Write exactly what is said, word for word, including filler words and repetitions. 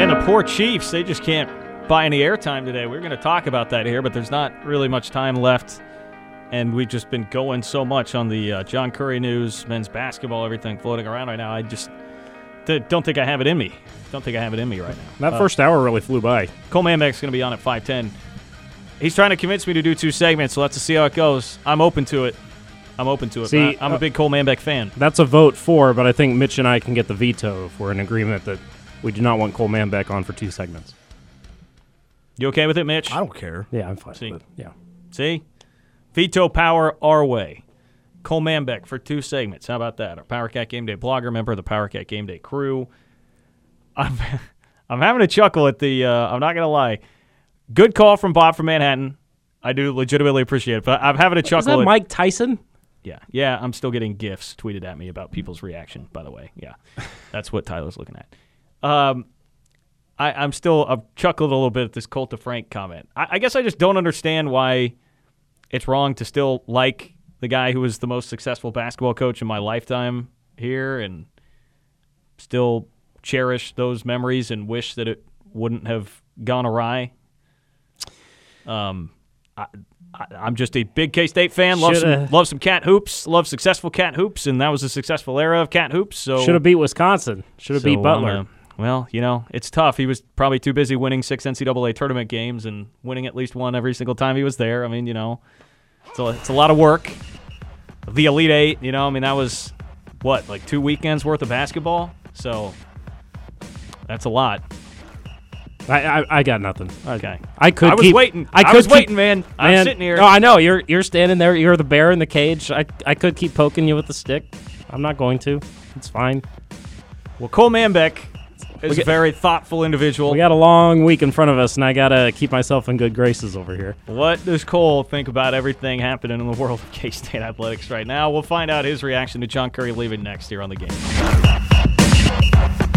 Man, the poor Chiefs, they just can't buy any airtime today. We're going to talk about that here, but there's not really much time left. And we've just been going so much on the uh, John Curry news, men's basketball, everything floating around right now. I just th- don't think I have it in me. Don't think I have it in me right now. That uh, first hour really flew by. Cole Manbeck's going to be on at five ten. He's trying to convince me to do two segments, so let's see how it goes. I'm open to it. I'm open to it. See, I'm a big Cole Manbeck fan. That's a vote for, but I think Mitch and I can get the veto if we're in agreement that we do not want Cole Manbeck on for two segments. You okay with it, Mitch? I don't care. Yeah, I'm fine See. with it. Yeah. See? Veto power our way. Cole Manbeck for two segments. How about that? Our Power Cat Game Day blogger, member of the Power Cat Game Day crew. I'm I'm having a chuckle at the, uh, I'm not going to lie. Good call from Bob from Manhattan. I do legitimately appreciate it, but I'm having a chuckle. Is that at, Mike Tyson? Yeah. Yeah, I'm still getting GIFs tweeted at me about people's reaction, by the way. Yeah. That's what Tyler's looking at. Um, I, I'm still, I've chuckled a little bit at this Colt of Frank comment. I, I guess I just don't understand why it's wrong to still like the guy who was the most successful basketball coach in my lifetime here and still cherish those memories and wish that it wouldn't have gone awry. Um, I, I, I'm just a big K-State fan. Love some, love some cat hoops. Love successful cat hoops, and that was a successful era of cat hoops. So should have beat Wisconsin. Should have so, beat Butler. Um, uh, well, you know, it's tough. He was probably too busy winning six N C double A tournament games and winning at least one every single time he was there. I mean, you know, it's a, it's a lot of work. The Elite Eight, you know, I mean, that was, what, like two weekends worth of basketball? So that's a lot. I, I I got nothing. Okay. I could I was keep, waiting. I, I, could was keep, waiting, man. I'm man, sitting here. No, I know. You're you're standing there. You're the bear in the cage. I, I could keep poking you with the stick. I'm not going to. It's fine. Well, Cole Manbeck is get, a very thoughtful individual. We got a long week in front of us, and I got to keep myself in good graces over here. What does Cole think about everything happening in the world of K-State athletics right now? We'll find out his reaction to John Curry leaving next year on the game.